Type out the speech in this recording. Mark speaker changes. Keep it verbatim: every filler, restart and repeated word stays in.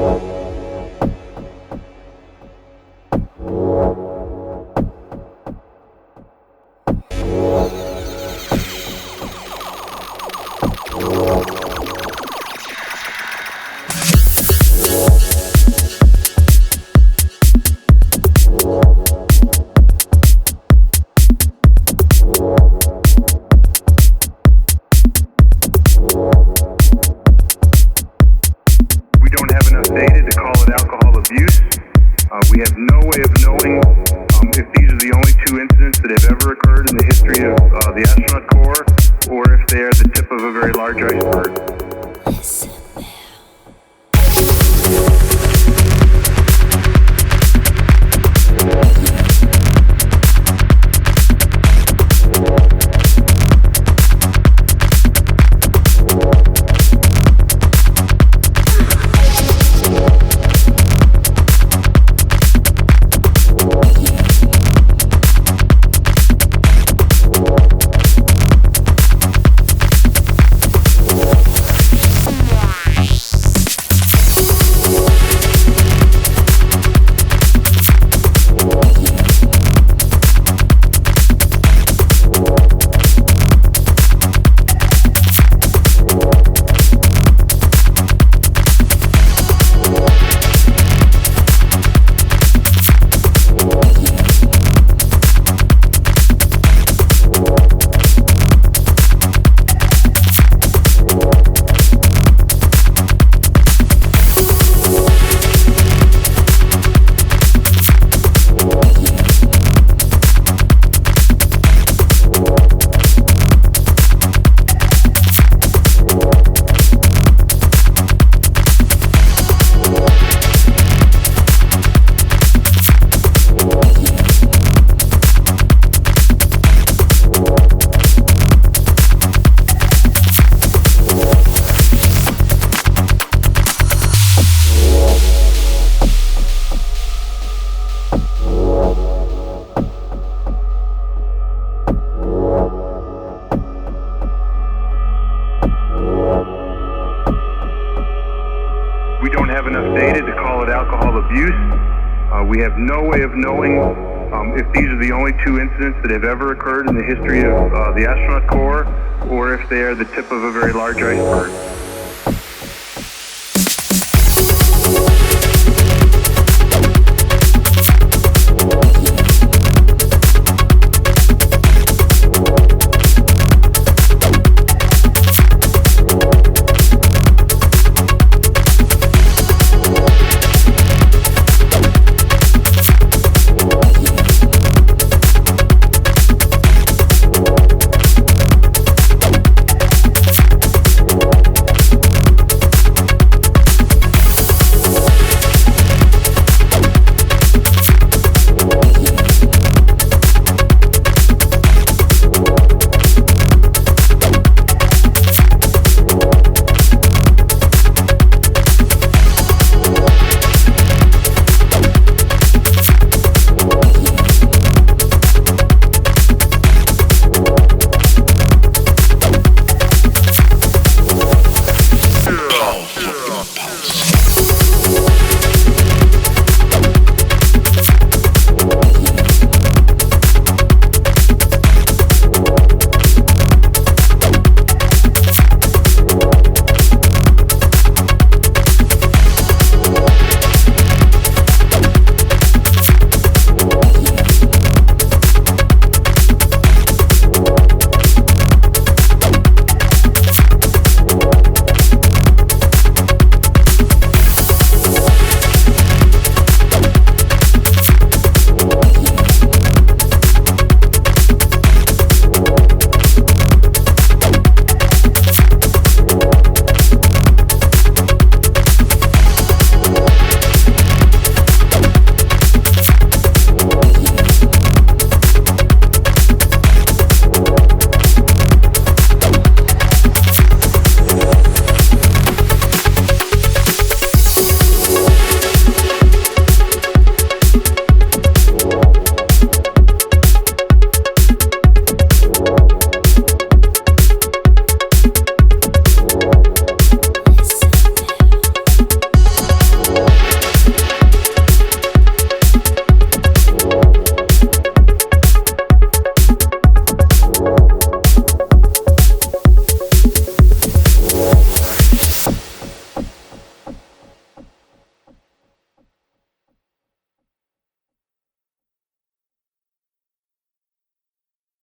Speaker 1: Data to call it alcohol abuse. Uh, we have no way of knowing um, if these are the only two incidents that have ever occurred in the history of uh, the astronaut corps, or if they are the tip of a very large iceberg.
Speaker 2: Listen.
Speaker 1: We don't have enough data to call it alcohol abuse. Uh, we have no way of knowing um, if these are the only two incidents that have ever occurred in the history of uh, the astronaut corps, or if they are the tip of a very large iceberg.